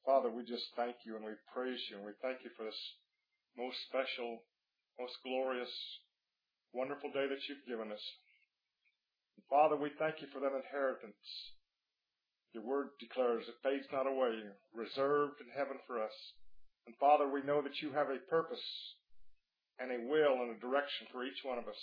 Father, we just thank you and we praise you and we thank you for this most special, most glorious, wonderful day that you've given us. And Father, we thank you for that inheritance. Your word declares it fades not away, reserved in heaven for us. And Father, we know that you have a purpose and a will and a direction for each one of us.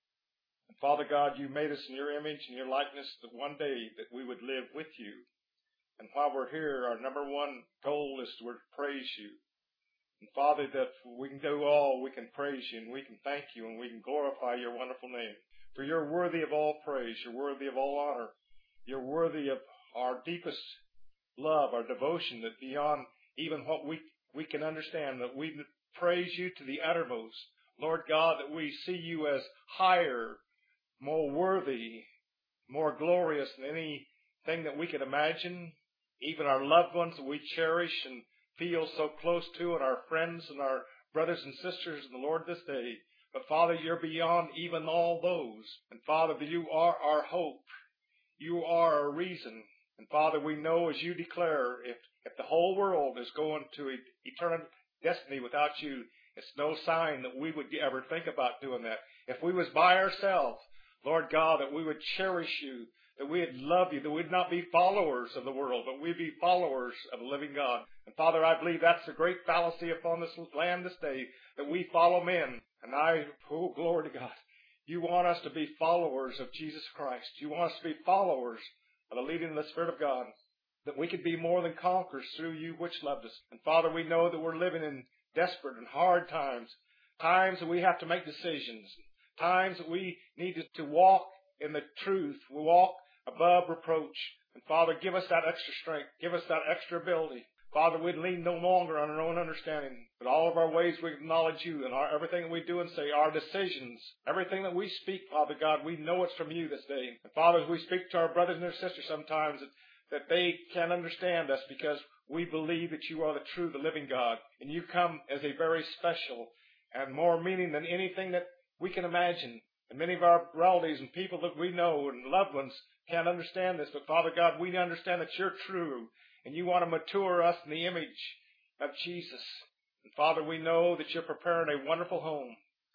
And Father God, you made us in your image and your likeness that one day that we would live with you. And while we're here, our number one goal is to praise you. And Father, that we can do all, we can praise you and we can thank you and we can glorify your wonderful name. For you're worthy of all praise, you're worthy of all honor, you're worthy of our deepest love, our devotion, that beyond even what we can understand, that we praise you to the uttermost. Lord God, that we see you as higher, more worthy, more glorious than anything that we can imagine. Even our loved ones that we cherish and feel so close to, and our friends and our brothers and sisters in the Lord this day. But Father, you're beyond even all those. And Father, you are our hope. You are our reason. And Father, we know as you declare, if the whole world is going to eternal destiny without you, it's no sign that we would ever think about doing that. If we was by ourselves, Lord God, that we would cherish you, that we'd love you, that we'd not be followers of the world, but we'd be followers of the living God. And Father, I believe that's a great fallacy upon this land this day, that we follow men. And oh, glory to God. You want us to be followers of Jesus Christ. You want us to be followers of the leading of the Spirit of God, that we could be more than conquerors through you which loved us. And Father, we know that we're living in desperate and hard times, times that we have to make decisions, times that we need to walk in the truth, we walk above reproach. And Father, give us that extra strength, give us that extra ability. Father, we'd lean no longer on our own understanding, but all of our ways we acknowledge you, and everything that we do and say, our decisions, everything that we speak, Father God, we know it's from you this day. And Father, as we speak to our brothers and their sisters sometimes, that they can't understand us because we believe that you are the true, the living God, and you come as a very special and more meaning than anything that we can imagine. And many of our relatives and people that we know and loved ones can't understand this, but Father God, we understand that you're true, and you want to mature us in the image of Jesus. And Father, we know that you're preparing a wonderful home,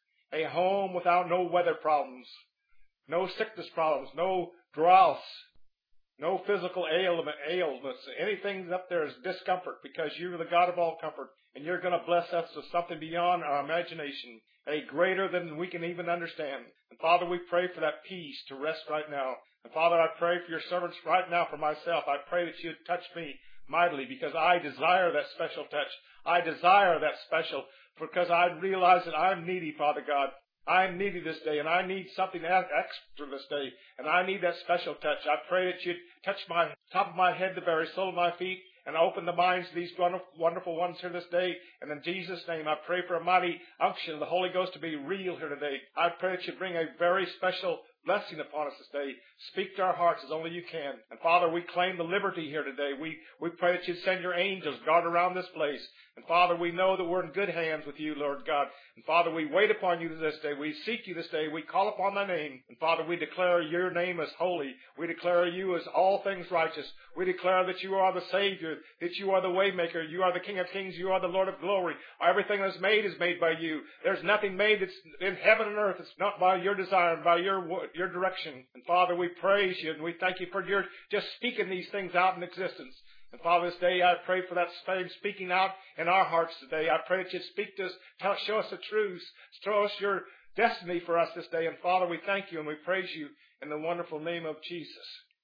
a home without no weather problems, no sickness problems, no droughts, no physical ailments, anything up there is discomfort, because you're the God of all comfort, and you're going to bless us with something beyond our imagination, a greater than we can even understand. And Father, we pray for that peace to rest right now. And Father, I pray for your servants right now for myself. I pray that you'd touch me mightily, because I desire that special touch. I desire that special, because I realize that I'm needy, Father God. I'm needy this day, and I need something extra this day, and I need that special touch. I pray that you'd touch my top of my head, the very sole of my feet, and open the minds of these wonderful ones here this day. And in Jesus' name, I pray for a mighty unction of the Holy Ghost to be real here today. I pray that you bring a very special blessing upon us this day. Speak to our hearts as only you can. And Father, we claim the liberty here today. We pray that you'd send your angels, guard around this place. And Father, we know that we're in good hands with you, Lord God. And Father, we wait upon you this day. We seek you this day. We call upon thy name. And Father, we declare your name as holy. We declare you as all things righteous. We declare that you are the Savior, that you are the Waymaker. You are the King of Kings. You are the Lord of glory. Everything that's made is made by you. There's nothing made that's in heaven and earth. It's not by your desire and by your direction. And Father, we praise you and we thank you for your just speaking these things out in existence. And Father, this day I pray for that same speaking out in our hearts today. I pray that you speak to us, show us the truth, show us your destiny for us this day. And Father, we thank you and we praise you in the wonderful name of Jesus.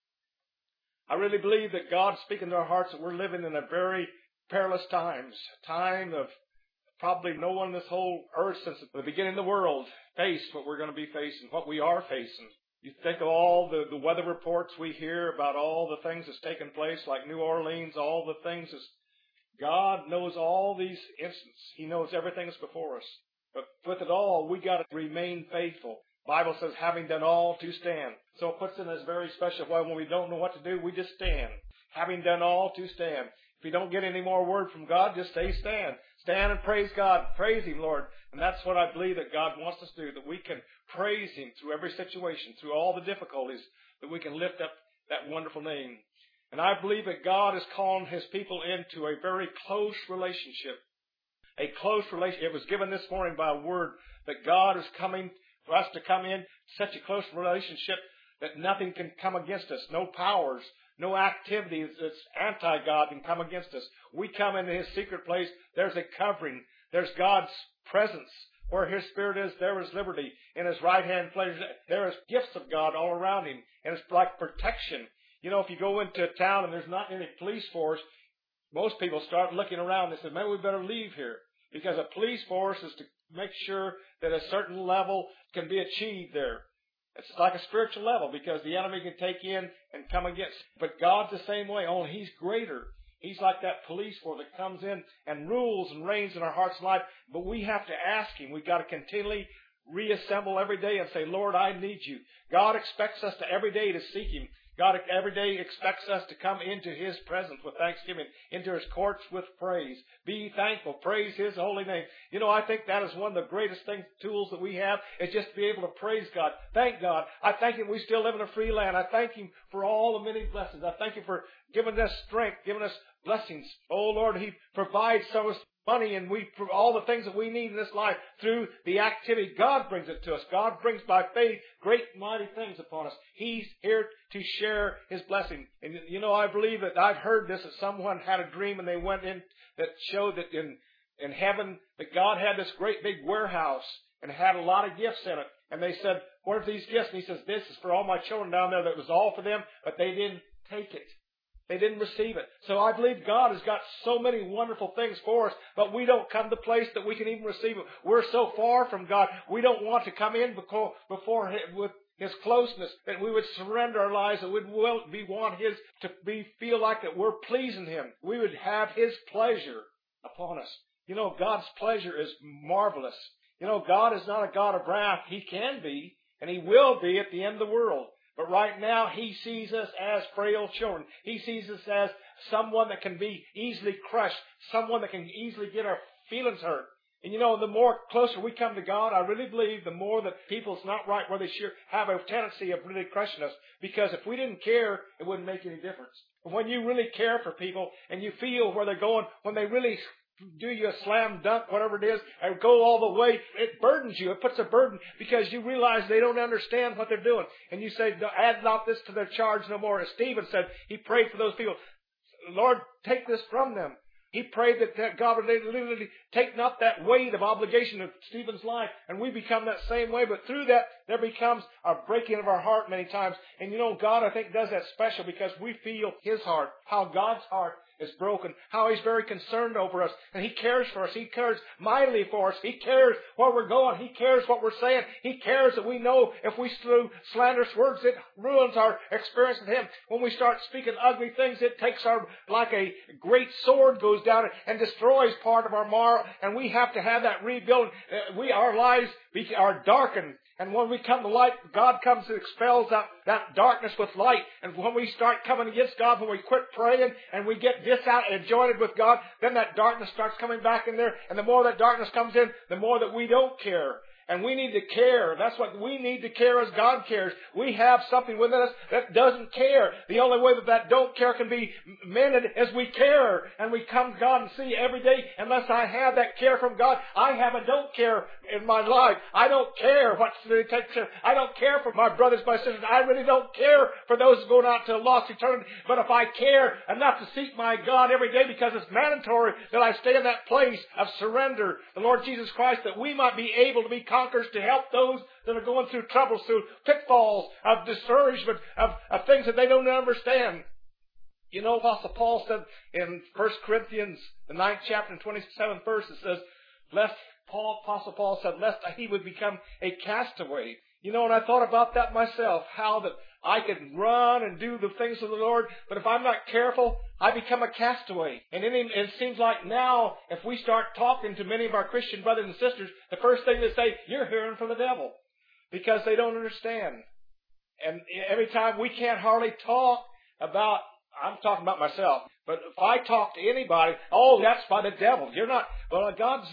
I really believe that God's speaking to our hearts, that we're living in a very perilous times, time of probably no one in this whole earth since the beginning of the world faced what we're going to be facing, what we are facing. You think of all the weather reports we hear about all the things that's taken place, like New Orleans, all the things that's, God knows all these instances. He knows everything that's before us. But with it all, we got to remain faithful. The Bible says, having done all to stand. So it puts in this very special way. When we don't know what to do, we just stand. Having done all to stand. If you don't get any more word from God, just say stand. Stand and praise God. Praise Him, Lord. And that's what I believe that God wants us to do, that we can praise Him through every situation, through all the difficulties, that we can lift up that wonderful name. And I believe that God is calling His people into a very close relationship. A close relationship. It was given this morning by a word that God is coming for us to come in such a close relationship that nothing can come against us. No powers, no activity that's anti-God can come against us. We come into His secret place. There's a covering. There's God's presence. Where His Spirit is, there is liberty. In His right hand pleasure, there is gifts of God all around Him. And it's like protection. You know, if you go into a town and there's not any police force, most people start looking around and say, maybe we better leave here. Because a police force is to make sure that a certain level can be achieved there. It's like a spiritual level because the enemy can take in and come against. But God's the same way, only He's greater. He's like that police force that comes in and rules and reigns in our hearts and life. But we have to ask Him. We've got to continually reassemble every day and say, Lord, I need You. God expects us to every day to seek Him. God every day expects us to come into His presence with thanksgiving, into His courts with praise. Be thankful. Praise His holy name. You know, I think that is one of the greatest tools that we have is just to be able to praise God. Thank God. I thank Him we still live in a free land. I thank Him for all the many blessings. I thank Him for giving us strength, giving us blessings. Oh, Lord, He provides so much money and all the things that we need in this life through the activity. God brings it to us. God brings by faith great mighty things upon us. He's here to share His blessing. And you know, I believe that I've heard this, that someone had a dream and they went in that showed that in heaven that God had this great big warehouse and had a lot of gifts in it. And they said, what are these gifts? And He says, this is for all my children down there. That was all for them, but they didn't take it. They didn't receive it. So I believe God has got so many wonderful things for us, but we don't come to the place that we can even receive it. We're so far from God. We don't want to come in before Him with His closeness, that we would surrender our lives, that we want His to feel like that we're pleasing Him. We would have His pleasure upon us. You know, God's pleasure is marvelous. You know, God is not a God of wrath. He can be, and He will be at the end of the world. But right now, He sees us as frail children. He sees us as someone that can be easily crushed, someone that can easily get our feelings hurt. And you know, the more closer we come to God, I really believe the more that people's not right where they sure have a tendency of really crushing us. Because if we didn't care, it wouldn't make any difference. But when you really care for people and you feel where they're going, when they really do you a slam dunk, whatever it is, and go all the way, it burdens you. It puts a burden because you realize they don't understand what they're doing. And you say, add not this to their charge no more. As Stephen said, he prayed for those people. Lord, take this from them. He prayed that God would literally take not that weight of obligation of Stephen's life, and we become that same way. But through that, there becomes a breaking of our heart many times. And you know, God, I think, does that special because we feel His heart, how God's heart is broken, how He's very concerned over us, and He cares for us. He cares mightily for us. He cares where we're going. He cares what we're saying. He cares that we know if we spew slanderous words, it ruins our experience with Him. When we start speaking ugly things, it takes like a great sword goes down and destroys part of our moral, and we have to have that rebuild. Our lives are darkened. And when we come to light, God comes and expels that darkness with light. And when we start coming against God, when we quit praying and we get disjointed with God, then that darkness starts coming back in there. And the more that darkness comes in, the more that we don't care. And we need to care. That's what we need to care as God cares. We have something within us that doesn't care. The only way that don't care can be mended is we care. And we come to God and see every day, unless I have that care from God, I have a don't care in my life. I don't care what they take care. I don't care for my brothers, my sisters. I really don't care for those going out to a lost eternity. But if I care enough to seek my God every day, because it's mandatory that I stay in that place of surrender, the Lord Jesus Christ, that we might be able to be conquerors to help those that are going through troubles, through pitfalls of discouragement, of things that they don't understand. You know, Apostle Paul said in 1 Corinthians, the 9th chapter and 27th verse, it says, Apostle Paul said, lest he would become a castaway. You know, and I thought about that myself, how that I could run and do the things of the Lord, but if I'm not careful, I become a castaway. And it seems like now, if we start talking to many of our Christian brothers and sisters, the first thing they say, you're hearing from the devil, because they don't understand. And every time we can't hardly talk about, I'm talking about myself, but if I talk to anybody, oh, that's by the devil. You're not, well, God's,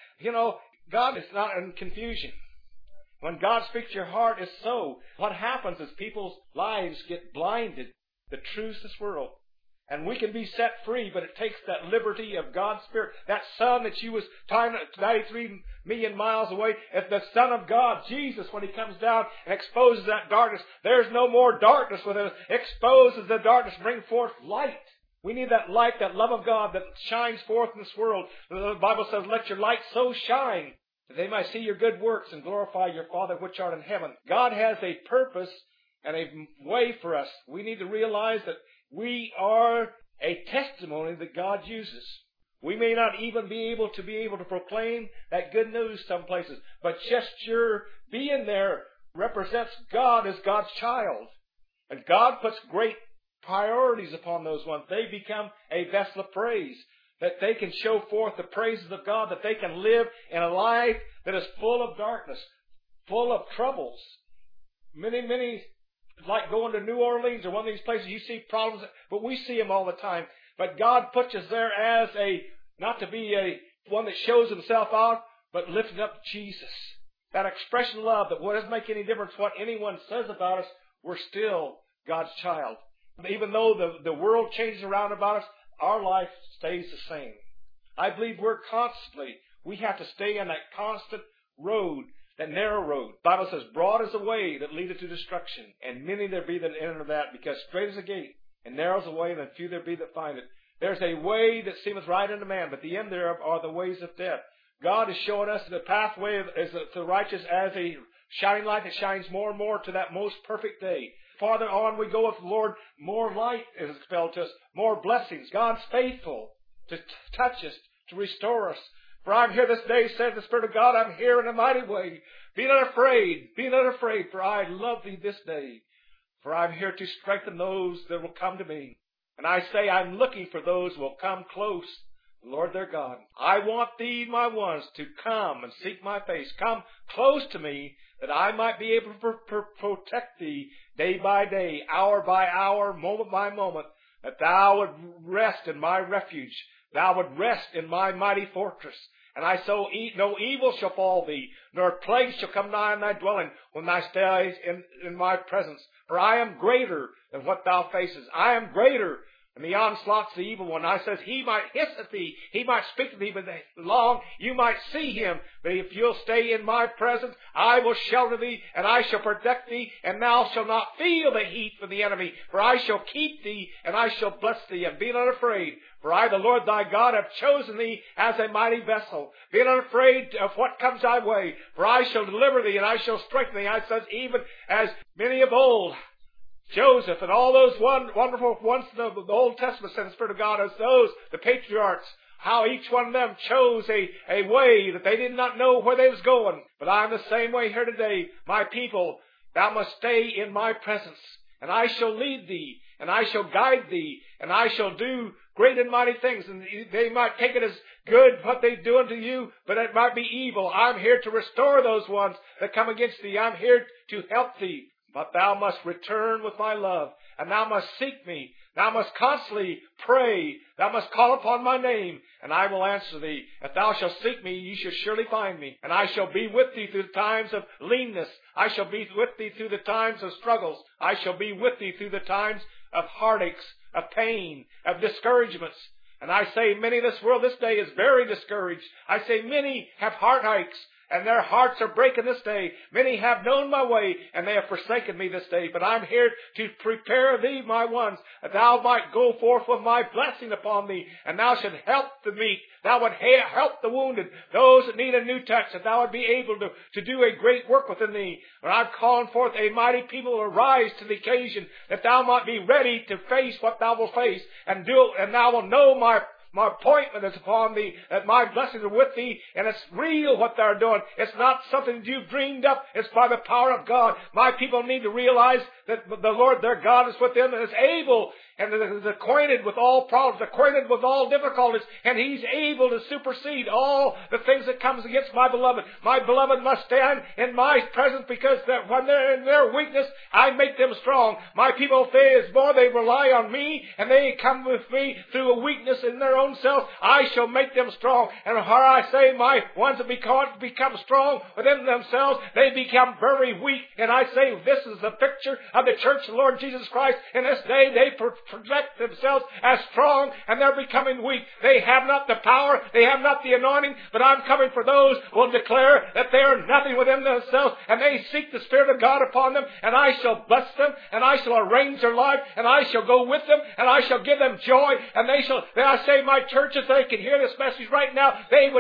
God is not in confusion. When God speaks to your heart, it's so. What happens is people's lives get blinded. The truth of this world. And we can be set free, but it takes that liberty of God's Spirit. That sun that you was 93 million miles away, if the Son of God, Jesus, when He comes down and exposes that darkness, there's no more darkness within us. Exposes the darkness, bring forth light. We need that light, that love of God that shines forth in this world. The Bible says, let your light so shine that they might see your good works and glorify your Father which art in heaven. God has a purpose and a way for us. We need to realize that we are a testimony that God uses. We may not even be able to proclaim that good news some places, but just your being there represents God as God's child. And God puts great priorities upon those ones. They become a vessel of praise, that they can show forth the praises of God, that they can live in a life that is full of darkness, full of troubles. Many like going to New Orleans or one of these places, you see problems, but we see them all the time. But God puts us there as not to be one that shows Himself out, but lifting up Jesus. That expression of love, that what doesn't make any difference what anyone says about us, we're still God's child. Even though the world changes around about us, our life stays the same. I believe we have to stay on that constant road, that narrow road. The Bible says, broad is the way that leadeth to destruction, and many there be that enter that, because straight is the gate, and narrow is the way, and few there be that find it. There's a way that seemeth right unto man, but the end thereof are the ways of death. God is showing us the pathway is the righteous as a shining light that shines more and more to that most perfect day. Farther on we go with the Lord, more light is expelled to us, more blessings. God's faithful to touch us, to restore us. For I'm here this day, says the Spirit of God, I'm here in a mighty way. Be not afraid, for I love thee this day. For I'm here to strengthen those that will come to me. And I say I'm looking for those who will come close, Lord their God. I want thee, my ones, to come and seek my face. Come close to me, that I might be able to protect thee day by day, hour by hour, moment by moment, that thou would rest in my refuge. Thou would rest in my mighty fortress. And I so no evil shall fall thee, nor plague shall come nigh thy dwelling, when thou stayest in my presence. For I am greater than what thou facest. I am greater than the onslaughts of the evil one. I says, he might hiss at thee, he might speak to thee, but long you might see him. But if you'll stay in my presence, I will shelter thee, and I shall protect thee, and thou shalt not feel the heat from the enemy. For I shall keep thee, and I shall bless thee, and be not afraid. For I, the Lord thy God, have chosen thee as a mighty vessel. Be not afraid of what comes thy way, for I shall deliver thee, and I shall strengthen thee. I says, even as many of old, Joseph and all those wonderful ones in the Old Testament, said the Spirit of God, as those, the patriarchs, how each one of them chose a way that they did not know where they was going. But I'm the same way here today. My people, thou must stay in my presence, and I shall lead thee, and I shall guide thee, and I shall do great and mighty things. And they might take it as good what they do unto you, but it might be evil. I'm here to restore those ones that come against thee. I'm here to help thee. But thou must return with my love, and thou must seek me. Thou must constantly pray. Thou must call upon my name, and I will answer thee. If thou shalt seek me, ye shall surely find me. And I shall be with thee through the times of leanness. I shall be with thee through the times of struggles. I shall be with thee through the times of heartaches, of pain, of discouragements. And I say many in this world this day is very discouraged. I say many have heartaches, and their hearts are breaking this day. Many have known my way, and they have forsaken me this day. But I'm here to prepare thee, my ones, that thou might go forth with my blessing upon thee, and thou should help the meek. Thou would help the wounded, those that need a new touch, that thou would be able to do a great work within thee. And I'm calling forth a mighty people to rise to the occasion, that thou might be ready to face what thou wilt face, and thou wilt know my appointment is upon thee, that my blessings are with thee, and it's real what they're doing. It's not something you've dreamed up. It's by the power of God. My people need to realize that the Lord their God is with them and is able and is acquainted with all problems, acquainted with all difficulties, and He's able to supersede all the things that comes against my beloved. My beloved must stand in my presence, because when they're in their weakness, I make them strong. My people, they rely on me, and they come with me through a weakness in their own self. I shall make them strong. And where I say my ones that become strong within themselves, they become very weak. And I say this is the picture of the church of the Lord Jesus Christ. In this day, they project themselves as strong, and they're becoming weak. They have not the power, they have not the anointing, but I'm coming for those who will declare that they are nothing within themselves, and they seek the Spirit of God upon them, and I shall bless them, and I shall arrange their life, and I shall go with them, and I shall give them joy, and they shall, I say my churches, they can hear this message right now, they'd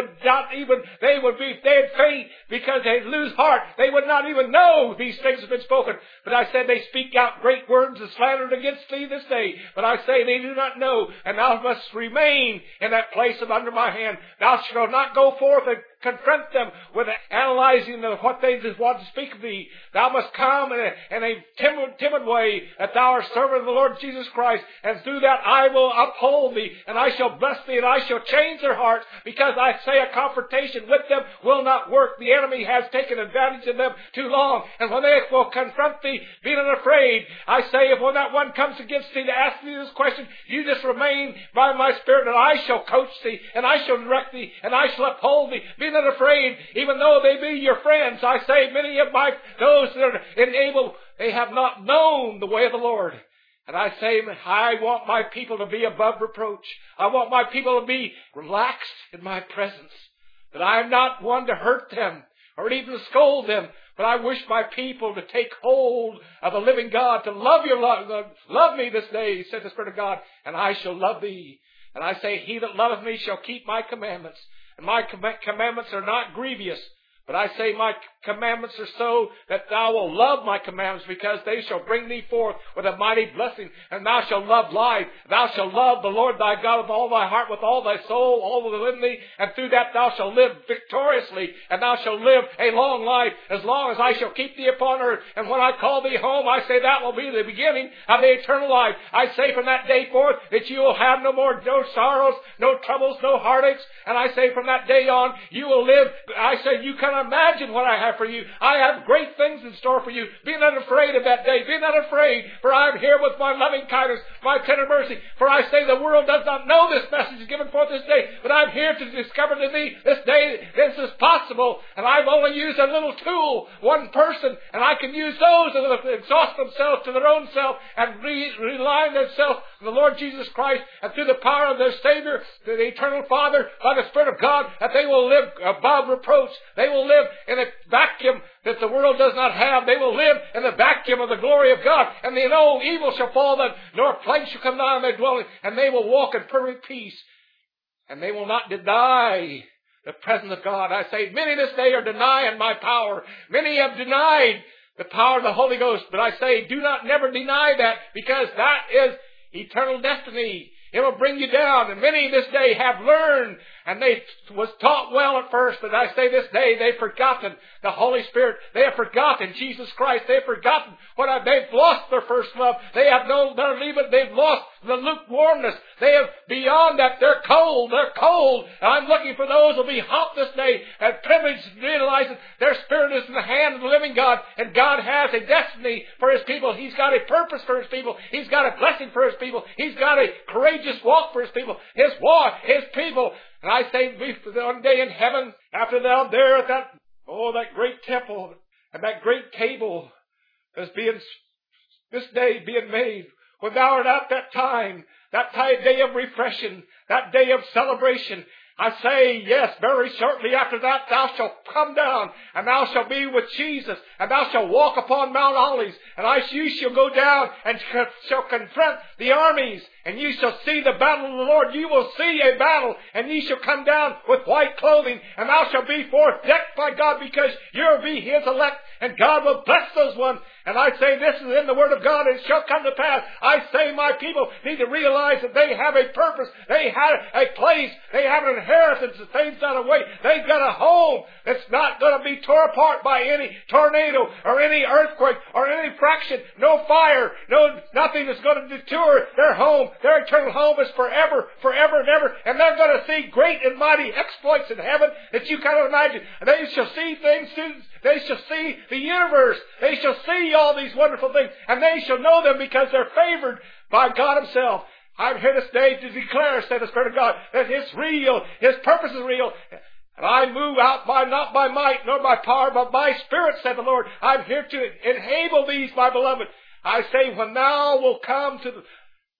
faint because they'd lose heart. They would not even know these things have been spoken. But I said they speak out great words and slandered against thee this day. But I say they do not know, and thou must remain in that place of under my hand. Thou shalt not go forth and confront them with analyzing of what they want to speak of thee. Thou must come in a timid way, that thou art servant of the Lord Jesus Christ, and through that I will uphold thee, and I shall bless thee, and I shall change their hearts, because I say a confrontation with them will not work. The enemy has taken advantage of them too long, and when they will confront thee, be not afraid. I say, if when that one comes against thee to ask thee this question, you just remain by my Spirit, and I shall coach thee, and I shall direct thee, and I shall uphold thee. Be not afraid, even though they be your friends. I say, many of those that are enabled, they have not known the way of the Lord. And I say, I want my people to be above reproach. I want my people to be relaxed in my presence. That I am not one to hurt them or even scold them, but I wish my people to take hold of the living God, to love me this day, said the Spirit of God, and I shall love thee. And I say, he that loveth me shall keep my commandments. And my commandments are not grievous, but I say my commandments are so that thou wilt love my commandments, because they shall bring thee forth with a mighty blessing. And thou shalt love life. Thou shalt love the Lord thy God with all thy heart, with all thy soul, all that within thee. And through that thou shalt live victoriously. And thou shalt live a long life, as long as I shall keep thee upon earth. And when I call thee home, I say that will be the beginning of the eternal life. I say from that day forth that you will have no sorrows, no troubles, no heartaches. And I say from that day on, you will live. I say, you can imagine what I have for you. I have great things in store for you. Be not afraid of that day. Be not afraid, for I am here with my loving kindness, my tender mercy. For I say the world does not know this message given forth this day, but I'm here to discover to thee this day this is possible. And I've only used a little tool, one person, and I can use those that exhaust themselves to their own self and rely on themselves on the Lord Jesus Christ, and through the power of their Savior, the eternal Father, by the Spirit of God, that they will live above reproach. They will live in a vacuum that the world does not have. They will live in the vacuum of the glory of God, and no evil shall fall them, nor plague shall come down on their dwelling, and they will walk in perfect peace, and they will not deny the presence of God. I say, many this day are denying my power. Many have denied the power of the Holy Ghost, but I say, do not never deny that, because that is eternal destiny. It will bring you down. And many this day have learned, and they was taught well at first, but I say this day they've forgotten the Holy Spirit. They have forgotten Jesus Christ. They've forgotten they've lost their first love. They have they've lost the lukewarmness. They have beyond that. They're cold. They're cold. And I'm looking for those who will be hot this day and privileged, realizing their spirit is in the hand of the living God, and God has a destiny for His people. He's got a purpose for His people. He's got a blessing for His people. He's got a courageous walk for His people. His people. And I say, one day in heaven, after thou there at that great temple and that great table is this day being made, when thou art at that time, that day of refreshing, that day of celebration, I say, yes, very shortly after that, thou shalt come down, and thou shalt be with Jesus, and thou shalt walk upon Mount Olives, and you shall go down and shall confront the armies, and you shall see the battle of the Lord. You will see a battle, and ye shall come down with white clothing, and thou shalt be forth decked by God, because you'll be His elect, and God will bless those ones. And I say this is in the Word of God, and it shall come to pass. I say my people need to realize that they have a purpose. They have a place. They have an inheritance that fades not away. They've got a home that's not going to be torn apart by any tornado or any earthquake or any fraction. No fire. Nothing is going to deter their home. Their eternal home is forever, forever and ever. And they're going to see great and mighty exploits in heaven that you cannot imagine. And they shall see things. They shall see the universe. They shall see all these wonderful things. And they shall know them because they're favored by God Himself. I'm here this day to declare, said the Spirit of God, that it's real. His purpose is real. And I move out not by might nor by power, but by Spirit, said the Lord. I'm here to enable these, my beloved. I say, when thou will come to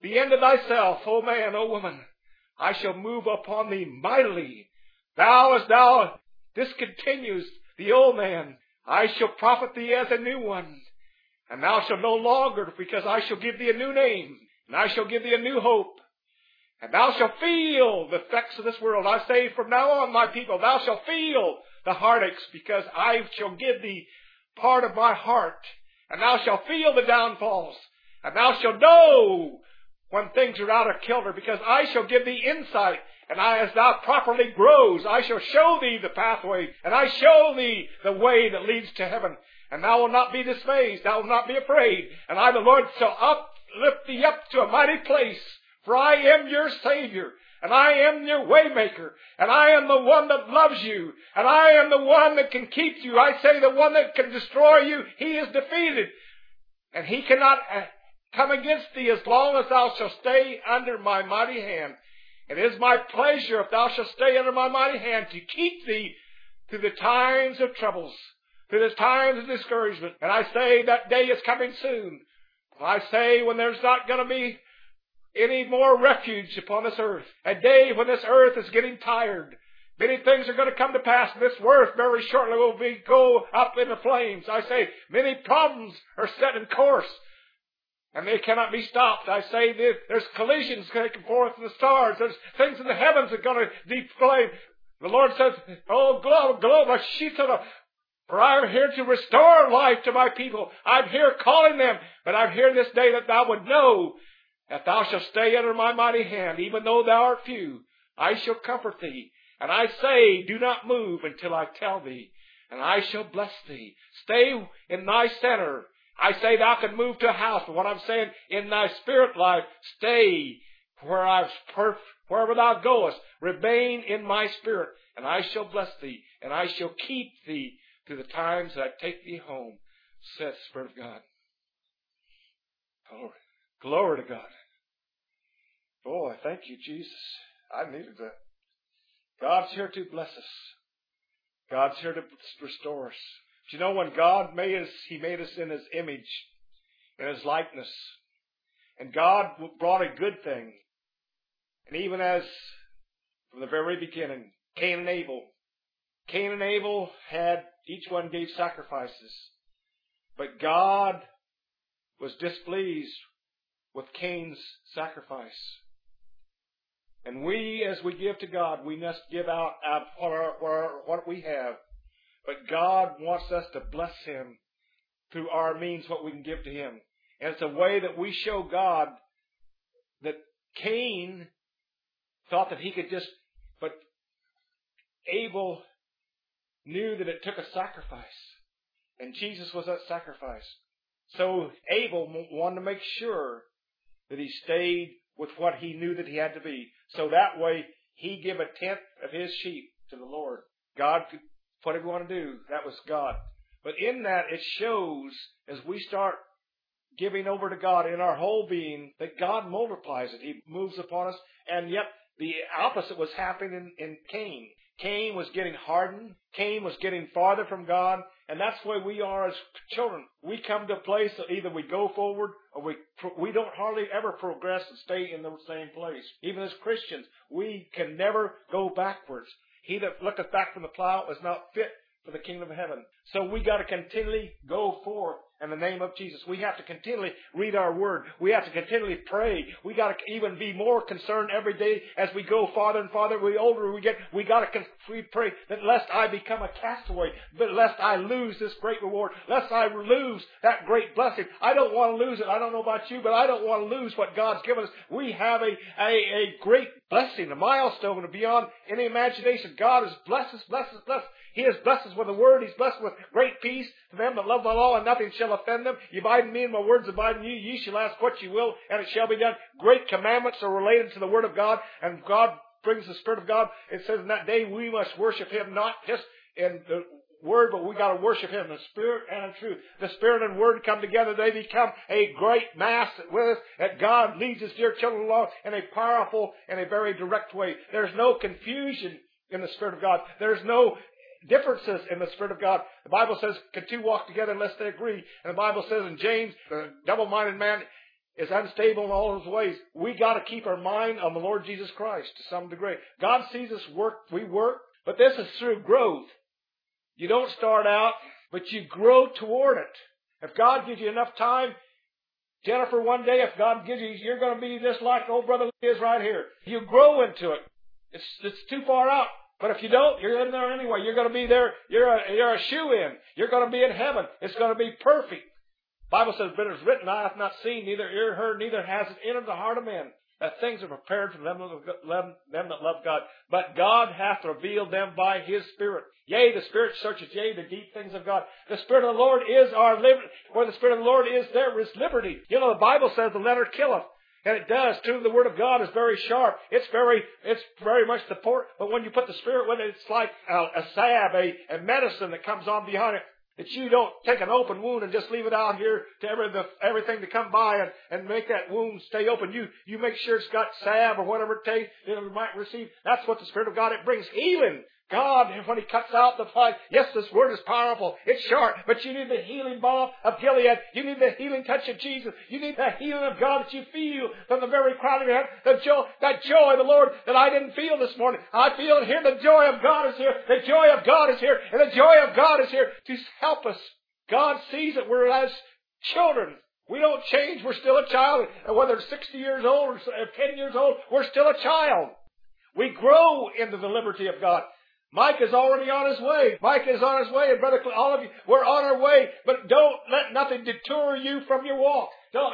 the end of thyself, O man, O woman. I shall move upon thee mightily. Thou, as thou discontinuest the old man, I shall profit thee as a new one. And thou shalt no longer, because I shall give thee a new name, and I shall give thee a new hope. And thou shalt feel the effects of this world. I say from now on, my people, thou shalt feel the heartaches, because I shall give thee part of my heart. And thou shalt feel the downfalls. And thou shalt know when things are out of kilter, because I shall give thee insight. And as thou properly grows, I shall show thee the pathway, and I show thee the way that leads to heaven. And thou wilt not be dismayed, thou wilt not be afraid. And I, the Lord, shall uplift thee up to a mighty place. For I am your Savior, and I am your waymaker, and I am the one that loves you, and I am the one that can keep you. I say the one that can destroy you, he is defeated. And he cannot come against thee as long as thou shalt stay under my mighty hand. It is my pleasure, if thou shalt stay under my mighty hand, to keep thee through the times of troubles, through the times of discouragement. And I say that day is coming soon. I say when there's not going to be any more refuge upon this earth. A day when this earth is getting tired. Many things are going to come to pass. This earth very shortly will go up in the flames. I say many problems are set in course, and they cannot be stopped. I say there's collisions taking forth in the stars. There's things in the heavens that are going to deflame. The Lord says, oh, globe, for I am here to restore life to my people. I'm here calling them, but I'm here this day that thou would know that thou shalt stay under my mighty hand, even though thou art few. I shall comfort thee. And I say, do not move until I tell thee, and I shall bless thee. Stay in thy center. I say thou can move to a house, but what I'm saying, in thy spirit life, stay wherever thou goest. Remain in my spirit, and I shall bless thee, and I shall keep thee to the times that I take thee home, says the Spirit of God. Glory to God. Boy, thank you, Jesus. I needed that. God's here to bless us. God's here to restore us. But you know, when God made us, He made us in His image, in His likeness. And God brought a good thing. And even as, from the very beginning, Cain and Abel had, each one gave sacrifices. But God was displeased with Cain's sacrifice. And we, as we give to God, we must give out what we have. But God wants us to bless Him through our means, what we can give to Him. And it's a way that we show God that Cain thought that he could just, but Abel knew that it took a sacrifice. And Jesus was that sacrifice. So Abel wanted to make sure that he stayed with what he knew that he had to be. So that way, he gave a tenth of his sheep to the Lord. God could, whatever you want to do, that was God. But in that, it shows, as we start giving over to God in our whole being, that God multiplies it. He moves upon us. And yet, the opposite was happening in Cain. Cain was getting hardened. Cain was getting farther from God. And that's the way we are as children. We come to a place that either we go forward or we don't hardly ever progress and stay in the same place. Even as Christians, we can never go backwards. He that looketh back from the plow is not fit for the kingdom of heaven. So we got to continually go forth in the name of Jesus. We have to continually read our word. We have to continually pray. We got to even be more concerned every day as we go farther and farther. The older we get, we pray that lest I become a castaway, but lest I lose this great reward, lest I lose that great blessing. I don't want to lose it. I don't know about you, but I don't want to lose what God's given us. We have a great blessing, a milestone beyond any imagination. God has blessed us, blessed us, blessed us. He has blessed us with the word. He's blessed with great peace to them that love the law, and nothing shall offend them. You abide in me, and my words abide in you. Ye shall ask what you will, and it shall be done. Great commandments are related to the word of God, and God brings the Spirit of God. It says in that day we must worship Him, not just in the word, but we got to worship Him in spirit and in truth. The Spirit and Word come together. They become a great mass with us, that God leads His dear children along in a powerful and a very direct way. There's no confusion in the Spirit of God. There's no differences in the Spirit of God. The Bible says, can two walk together unless they agree? And the Bible says in James, the double-minded man, is unstable in all his ways. We got to keep our mind on the Lord Jesus Christ to some degree. God sees us work, we work, but this is through growth. You don't start out, but you grow toward it. If God gives you enough time, Jennifer, one day, if God gives you, you're going to be just like old brother is right here. You grow into it. It's too far out. But if you don't, you're in there anyway. You're going to be there. You're a shoe-in. You're going to be in heaven. It's going to be perfect. The Bible says, but it's written, eye hath not seen, neither ear heard, neither has it entered the heart of man, that things are prepared for them that love God. But God hath revealed them by His Spirit. Yea, the Spirit searches, yea, the deep things of God. The Spirit of the Lord is our liberty. Where the Spirit of the Lord is, there is liberty. You know, the Bible says the letter killeth. And it does. True, the Word of God is very sharp. It's very much the port. But when you put the Spirit with it, it's like a salve, a medicine that comes on behind it. That you don't take an open wound and just leave it out here to everything to come by and make that wound stay open. You make sure it's got salve or whatever it takes that it might receive. That's what the Spirit of God, it brings healing. God, when He cuts out the fight, yes, this Word is powerful. It's sharp, but you need the healing balm of Gilead. You need the healing touch of Jesus. You need the healing of God that you feel from the very crown of your head. That joy of the Lord that I didn't feel this morning. I feel it here. The joy of God is here. The joy of God is here. And the joy of God is here to help us. God sees that we're as children. We don't change. We're still a child. And whether it's 60 years old or 10 years old, we're still a child. We grow into the liberty of God. Mike is already on his way. Mike is on his way, and brother, all of you, we're on our way. But don't let nothing detour you from your walk. No,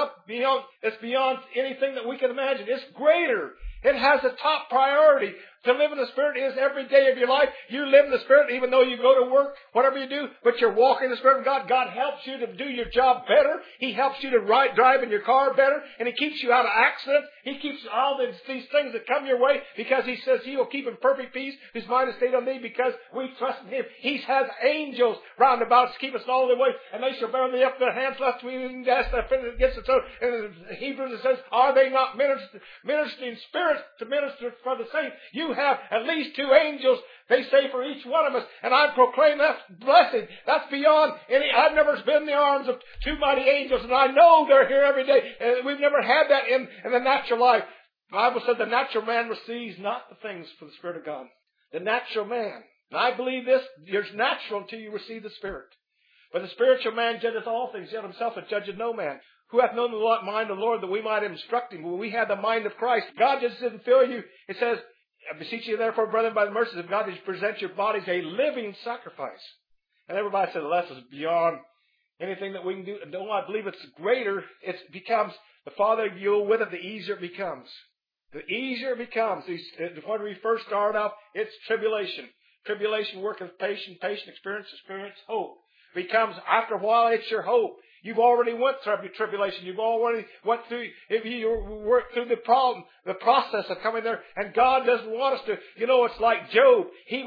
it's beyond anything that we can imagine. It's greater. It has a top priority. To live in the Spirit is every day of your life. You live in the Spirit even though you go to work, whatever you do, but you're walking in the Spirit of God. God helps you to do your job better. He helps you to drive in your car better, and He keeps you out of accidents. He keeps all these things that come your way because He says He will keep in perfect peace whose mind is stayed on Thee because we trust in Him. He has angels round about us to keep us in all the way, and they shall bear Thee up their hands lest we dash their foot against the stone. And in Hebrews it says, are they not ministering spirits to minister for the saints? You have at least 2 angels, they say, for each one of us. And I proclaim that's blessing. That's beyond any. I've never been in the arms of 2 mighty angels, and I know they're here every day. And we've never had that in the natural life. The Bible said the natural man receives not the things for the Spirit of God. The natural man. And I believe this, it's natural until you receive the Spirit. But the spiritual man judgeth all things, yet himself hath judged no man. Who hath known the mind of the Lord that we might instruct him? Well, we have the mind of Christ. God just didn't fill you. It says, I beseech you therefore, brethren, by the mercies of God, that you present your bodies a living sacrifice. And everybody said, well, that's beyond anything that we can do. No, I believe it's greater. It becomes, the farther you go with it, the easier it becomes. The easier it becomes. When we first start off, it's tribulation. Tribulation worketh patience, patience experience hope. Becomes, after a while, it's your hope. You've already went through your tribulation. You've already went through, if you work through the process of coming there. And God doesn't want us to, it's like Job. He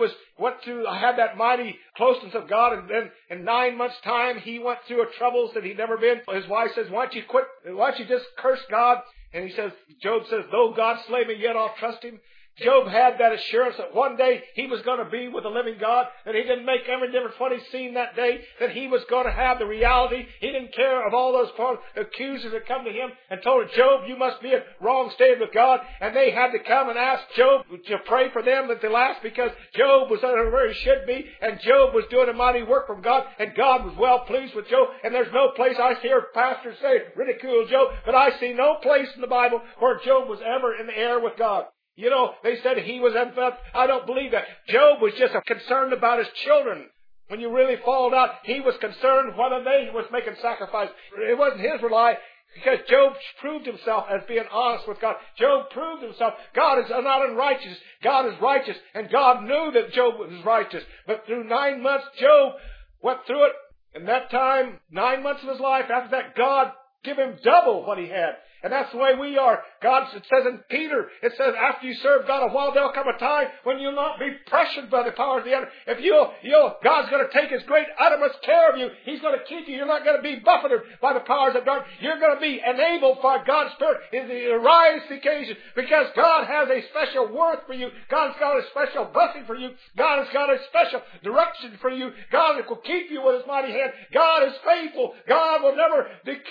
had that mighty closeness of God. And then in 9 months' time, he went through troubles that he'd never been. His wife says, why don't you just curse God? And Job says, though God slay me, yet I'll trust Him. Job had that assurance that one day he was going to be with the living God, that he didn't make every difference what he'd seen that day, that he was going to have the reality. He didn't care of all those accusers that come to him and told him, Job, you must be in wrong state with God. And they had to come and ask Job to pray for them at the last, because Job was where he should be, and Job was doing a mighty work from God, and God was well pleased with Job. And there's no place, I hear pastors say, ridicule Job, but I see no place in the Bible where Job was ever in the air with God. They said he was infant. I don't believe that. Job was just concerned about his children. When you really followed out, he was concerned whether they was making sacrifice. It wasn't his rely, because Job proved himself as being honest with God. Job proved himself. God is not unrighteous. God is righteous. And God knew that Job was righteous. But through 9 months, Job went through it. And that time, 9 months of his life, after that, God gave him double what he had. And that's the way we are. God, it says in Peter, it says, after you serve God a while, there'll come a time when you'll not be pressured by the powers of the enemy. If God's going to take His great uttermost care of you. He's going to keep you. You're not going to be buffeted by the powers of darkness. You're going to be enabled by God's Spirit in the rise occasion, because God has a special worth for you. God's got a special blessing for you. God has got a special direction for you. God will keep you with His mighty hand. God is faithful. God will never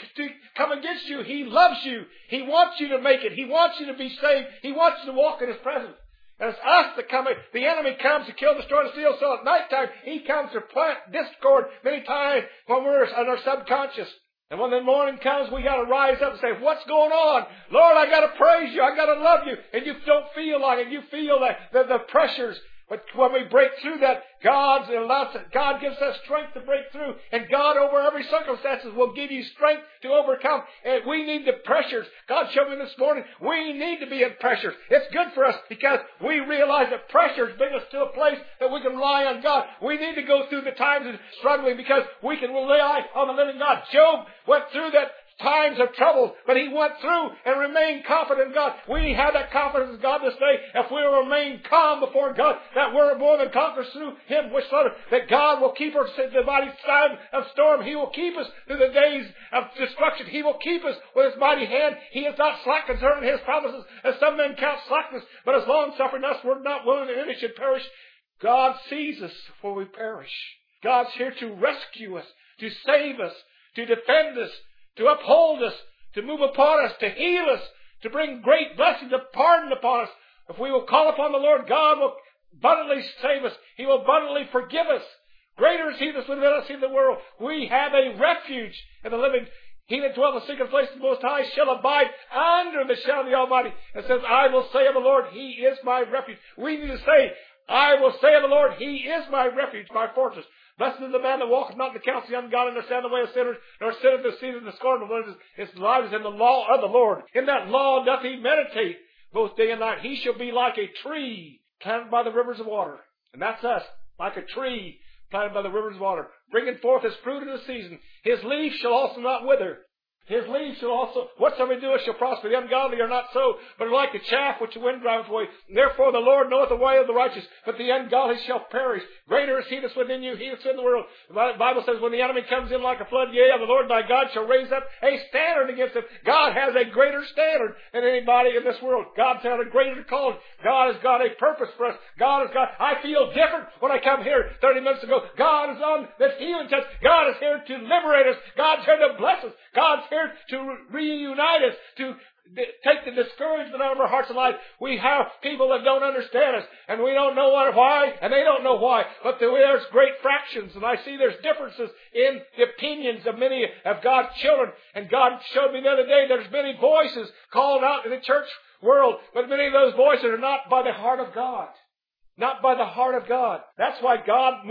come against you. He loves you. He wants you to make it. He wants you to be saved. He wants you to walk in His presence. And it's us that come. The enemy comes to kill, destroy, and steal. So at nighttime, he comes to plant discord many times when we're in our subconscious. And when the morning comes, we got to rise up and say, what's going on? Lord, I got to praise you. I got to love you. And you don't feel like it. You feel that the pressures. But when we break through that, God gives us strength to break through. And God, over every circumstances, will give you strength to overcome. And we need the pressures. God showed me this morning, we need to be in pressures. It's good for us because we realize that pressures bring us to a place that we can rely on God. We need to go through the times of struggling because we can rely on the living God. Job went through that times of trouble, but he went through and remained confident in God. We have that confidence in God this day. If we remain calm before God, that we're more than conquerors through Him which loved us, that God will keep us in the mighty time of storm. He will keep us through the days of destruction. He will keep us with His mighty hand. He is not slack concerning His promises, as some men count slackness, but as long suffering us, we're not willing that any should perish. God sees us before we perish. God's here to rescue us, to save us, to defend us, to uphold us, to move upon us, to heal us, to bring great blessings of pardon upon us. If we will call upon the Lord, God will abundantly save us. He will abundantly forgive us. Greater is He that's within us in the world. We have a refuge in the living. He that dwelleth in the secret place of the Most High shall abide under the shadow of the Almighty. It says, I will say of the Lord, He is my refuge. We need to say, I will say of the Lord, He is my refuge, my fortress. Blessed is the man that walketh not in the counsel of the ungodly, nor standeth in the way of sinners, nor sitteth in the seat of the scornful. His life is in the law of the Lord. In that law doth he meditate both day and night. He shall be like a tree planted by the rivers of water. And that's us, like a tree planted by the rivers of water, bringing forth his fruit in the season. His leaf shall also not wither. His leaves shall also, whatsoever he doeth shall prosper. The ungodly are not so, but are like the chaff which the wind driveth away. Therefore the Lord knoweth the way of the righteous, but the ungodly shall perish. Greater is He that's within you, He that's in the world. The Bible says, when the enemy comes in like a flood, yea, the Lord thy God shall raise up a standard against him. God has a greater standard than anybody in this world. God's had a greater calling. God has got a purpose for us. God has got, I feel different when I come here 30 minutes ago. God is on this healing touch. God is here to liberate us. God's here to bless us. God's here to reunite us, to take the discouragement out of our hearts and lives. We have people that don't understand us, and we don't know why, and they don't know why. But there's great fractions, and I see there's differences in the opinions of many of God's children. And God showed me the other day there's many voices called out in the church world, but many of those voices are not by the heart of God. Not by the heart of God. That's why God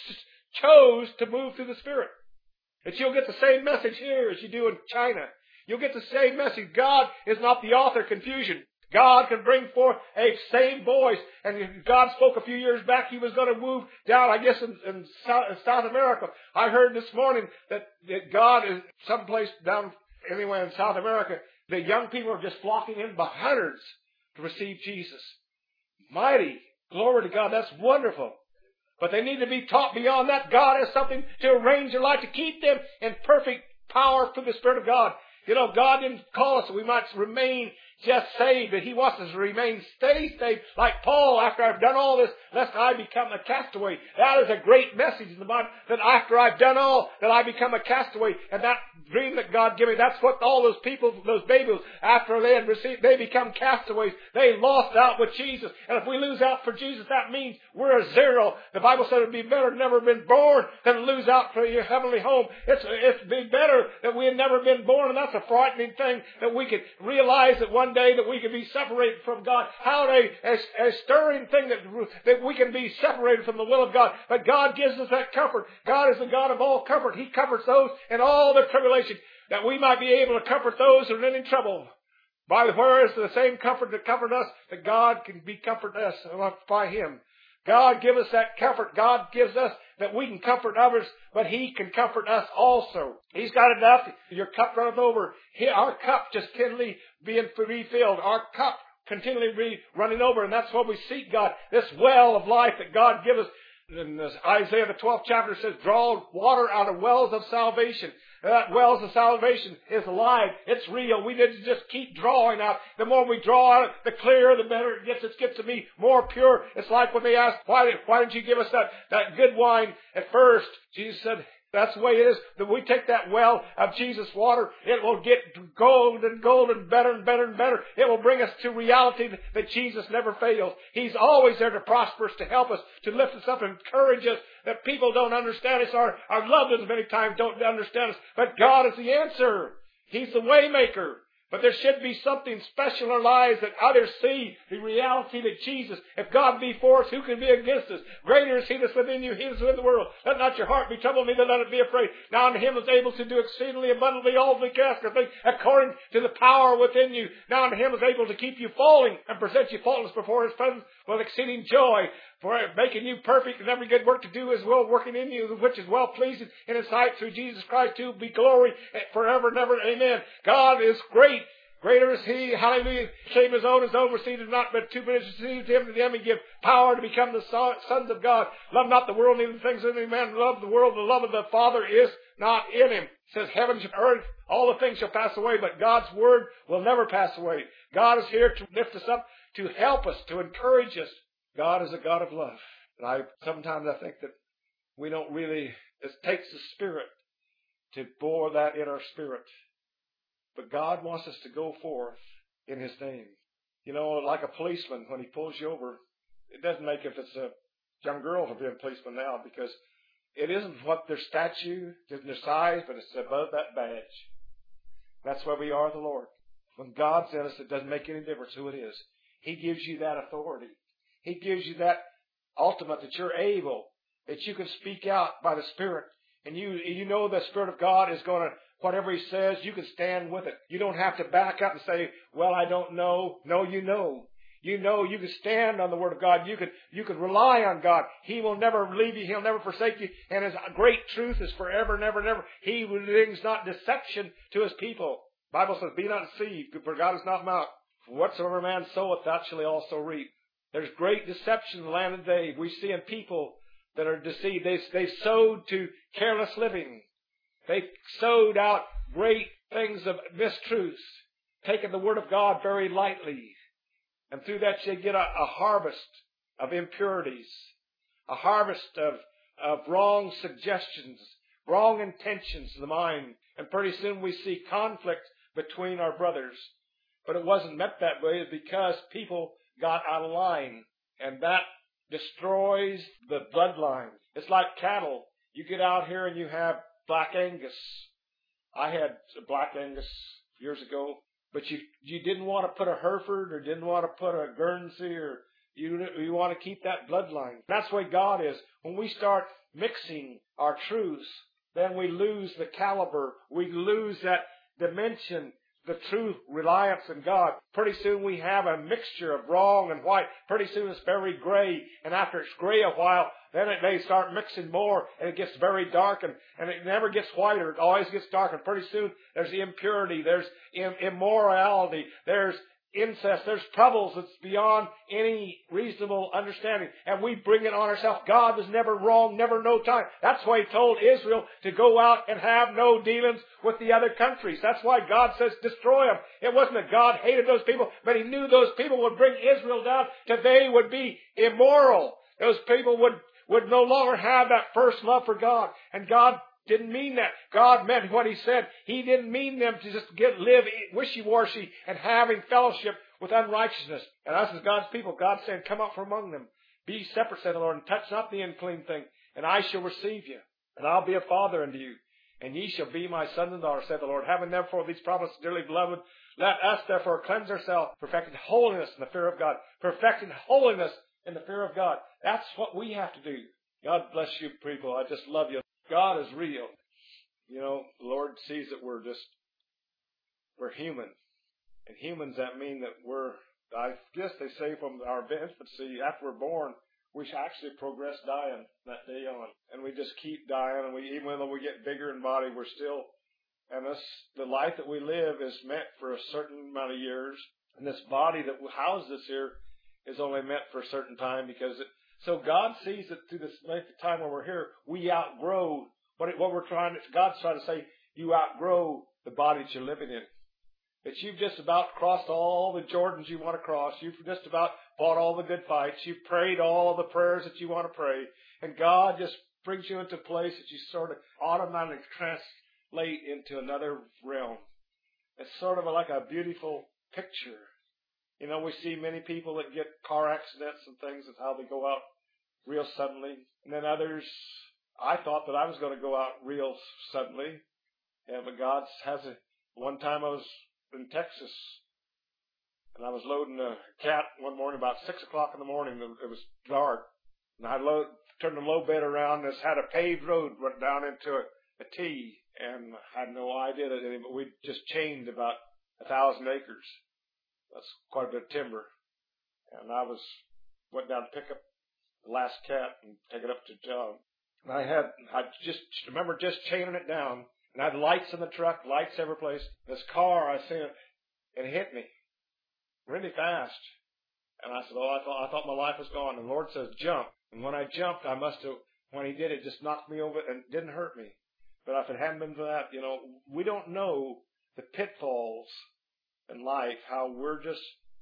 chose to move through the Spirit. That you'll get the same message here as you do in China. You'll get the same message. God is not the author of confusion. God can bring forth a same voice. And God spoke a few years back He was going to move down, I guess, in South America. I heard this morning that God is someplace down anywhere in South America. The young people are just flocking in by hundreds to receive Jesus. Mighty. Glory to God. That's wonderful. But they need to be taught beyond that. God has something to arrange their life to keep them in perfect power through the Spirit of God. You know, God didn't call us so we might remain just saved, but He wants us to remain steady saved. Like Paul, after I've done all this, lest I become a castaway. That is a great message in the Bible, that after I've done all, that I become a castaway. And that dream that God gave me, that's what all those people, those babies, after they had received, they become castaways. They lost out with Jesus. And if we lose out for Jesus, that means we're a zero. The Bible said it would be better to never been born than to lose out for your heavenly home. It's be better that we had never been born, and that's a frightening thing, that we could realize that one day that we can be separated from God. How a stirring thing that we can be separated from the will of God. But God gives us that comfort. God is the God of all comfort. He comforts those in all their tribulation, that we might be able to comfort those who are in trouble. Whereas the same comfort that comforted us, that God can be comforted us by Him. God give us that comfort. God gives us that we can comfort others, but He can comfort us also. He's got enough. Your cup runneth over. Our cup just continually being refilled. Our cup continually running over, and that's what we seek, God. This well of life that God gives us. In Isaiah the 12th chapter says, draw water out of wells of salvation. That wells of salvation is alive. It's real. We need to just keep drawing out. The more we draw out, the clearer, the better it gets. It gets to be more pure. It's like when they asked, why didn't you give us that good wine at first? Jesus said, that's the way it is. That we take that well of Jesus' water, it will get gold and better and better and better. It will bring us to reality that Jesus never fails. He's always there to prosper us, to help us, to lift us up and encourage us. That people don't understand us. Our loved ones many times don't understand us. But God is the answer. He's the way maker. But there should be something special in our lives that others see the reality that Jesus, if God be for us, who can be against us? Greater is He that's within you, He that's within the world. Let not your heart be troubled, neither let it be afraid. Now unto Him is able to do exceedingly abundantly all that we can ask or think, according to the power within you. Now unto Him is able to keep you falling and present you faultless before His presence with exceeding joy. For making you perfect and every good work to do His will, working in you, which is well pleasing in His sight through Jesus Christ, to be glory forever and ever. Amen. God is great. Greater is He. Hallelujah. Came His own received Him not, but two minutes received Him. To them He give power to become the sons of God. Love not the world, neither the things of any man. Love the world. The love of the Father is not in him. It says heaven and earth, all the things shall pass away, but God's word will never pass away. God is here to lift us up, to help us, to encourage us. God is a God of love. And sometimes I think that we don't really, it takes the Spirit to bore that in our spirit. But God wants us to go forth in His name. You know, like a policeman, when he pulls you over, it doesn't make if it's a young girl for being a policeman now, because it isn't what their statue, it isn't their size, but it's above that badge. That's where we are the Lord. When God's in us, it doesn't make any difference who it is. He gives you that authority. He gives you that ultimate that you're able, that you can speak out by the Spirit. And you know the Spirit of God is going to, whatever He says, you can stand with it. You don't have to back up and say, well, I don't know. No, you know. You know, you can stand on the Word of God. You can rely on God. He will never leave you. He'll never forsake you. And His great truth is forever and ever and ever. He brings not deception to His people. The Bible says, be not deceived, for God is not mocked. For whatsoever man soweth, that shall he also reap. There's great deception in the land of today. We see in people that are deceived. They sowed to careless living. They sowed out great things of mistruths, taking the Word of God very lightly. And through that you get a harvest of impurities, a harvest of wrong suggestions, wrong intentions in the mind. And pretty soon we see conflict between our brothers. But it wasn't meant that way because people got out of line. And that destroys the bloodline. It's like cattle. You get out here and you have Black Angus. I had Black Angus years ago. But you didn't want to put a Hereford or didn't want to put a Guernsey, or you want to keep that bloodline. That's the way God is. When we start mixing our truths, then we lose the caliber. We lose that dimension, the true reliance in God. Pretty soon we have a mixture of wrong and white. Pretty soon it's very gray. And after it's gray a while, then they start mixing more, and it gets very dark, and it never gets whiter. It always gets darker. Pretty soon there's impurity, there's immorality, there's incest, there's troubles that's beyond any reasonable understanding. And we bring it on ourselves. God was never wrong, never no time. That's why He told Israel to go out and have no dealings with the other countries. That's why God says destroy them. It wasn't that God hated those people, but He knew those people would bring Israel down till they would be immoral. Those people would no longer have that first love for God. And God didn't mean that. God meant what He said. He didn't mean them to just live wishy-washy and having fellowship with unrighteousness. And us as God's people, God's saying, come out from among them. Be separate, said the Lord, and touch not the unclean thing, and I shall receive you, and I'll be a father unto you, and ye shall be my sons and daughters, said the Lord. Having therefore these promises, dearly beloved, let us therefore cleanse ourselves, perfecting holiness in the fear of God. Perfecting holiness in the fear of God. That's what we have to do. God bless you, people. I just love you. God is real. You know, the Lord sees that we're human. And humans, that mean that I guess they say from our infancy, after we're born, we actually progress dying that day on. And we just keep dying, and even though we get bigger in body, we're still, and the life that we live is meant for a certain amount of years. And this body that houses us here is only meant for a certain time so God sees that through this length of time where we're here, we outgrow God's trying to say, you outgrow the body that you're living in. That you've just about crossed all the Jordans you want to cross. You've just about fought all the good fights. You've prayed all the prayers that you want to pray. And God just brings you into a place that you sort of automatically translate into another realm. It's sort of like a beautiful picture. You know, we see many people that get car accidents and things and how they go out real suddenly. And then others, I thought that I was going to go out real suddenly. But God has one time I was in Texas, and I was loading a cat one morning about 6 o'clock in the morning. It was dark, and I turned the low bed around. This had a paved road went down into a T, and I had no idea that but we just chained about 1,000 acres. That's quite a bit of timber, and I went down to pick up the last cat and take it up to John. And I just remember just chaining it down. And I had lights in the truck, lights every place. This car, I seen it hit me really fast. And I said, I thought my life was gone. And the Lord says, jump. And when I jumped, when He did it, just knocked me over and didn't hurt me. But if it hadn't been for that, we don't know the pitfalls in life, how we're just,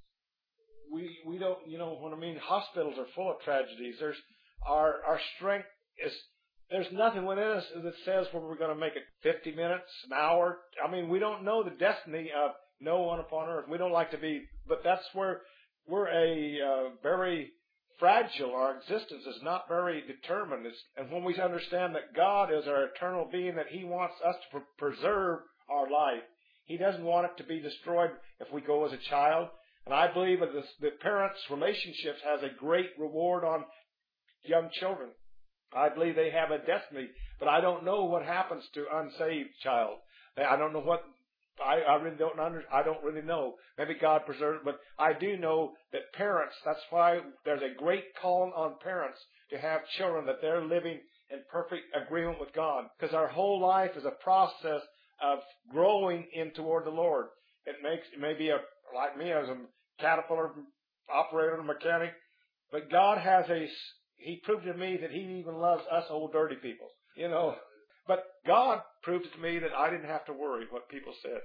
we don't, what I mean, hospitals are full of tragedies. There's, our strength is, there's nothing within us that says whether we're going to make it 50 minutes, an hour. I mean, we don't know the destiny of no one upon earth. We don't like to be, but that's where we're very fragile. Our existence is not very determined. And when we understand that God is our eternal being, that He wants us to preserve our life. He doesn't want it to be destroyed if we go as a child. And I believe that the parents' relationships has a great reward on young children. I believe they have a destiny, but I don't know what happens to unsaved child. I don't know what, I really don't I don't really know. Maybe God preserves, but I do know that parents, that's why there's a great calling on parents to have children, that they're living in perfect agreement with God. Because our whole life is a process of growing in toward the Lord. It may be like me as a caterpillar operator and mechanic, but God has He proved to me that He even loves us old dirty people, But God proved to me that I didn't have to worry what people said.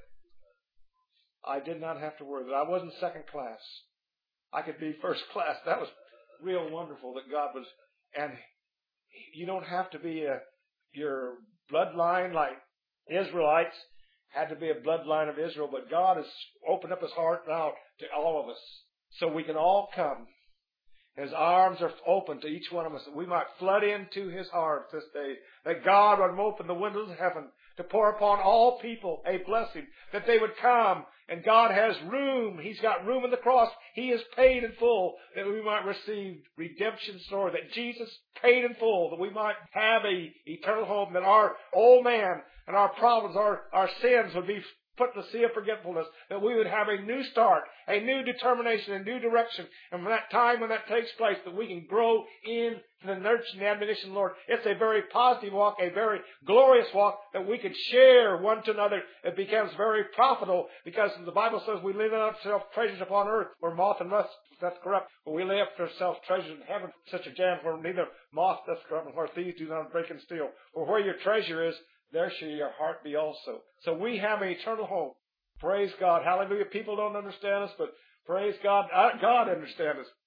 I did not have to worry, that I wasn't second class. I could be first class. That was real wonderful that God was, and you don't have to be your bloodline like Israelites had to be a bloodline of Israel, but God has opened up His heart now to all of us so we can all come. His arms are open to each one of us, that we might flood into His arms this day, that God would open the windows of heaven to pour upon all people a blessing, that they would come, and God has room. He's got room in the cross. He is paid in full, that we might receive redemption story, that Jesus paid in full, that we might have a eternal home, that our old man and our problems, our sins would be put in the sea of forgetfulness, that we would have a new start, a new determination, a new direction. And from that time when that takes place, that we can grow in the nurture and admonition of the Lord. It's a very positive walk, a very glorious walk that we can share one to another. It becomes very profitable because the Bible says we lay up ourselves treasures upon earth where moth and rust doth corrupt. But we lay up for ourselves treasures in heaven, such a jam where neither moth doth corrupt and where thieves do not break and steal. For where your treasure is, there shall your heart be also. So we have an eternal home. Praise God. Hallelujah. People don't understand us, but praise God. God understands us.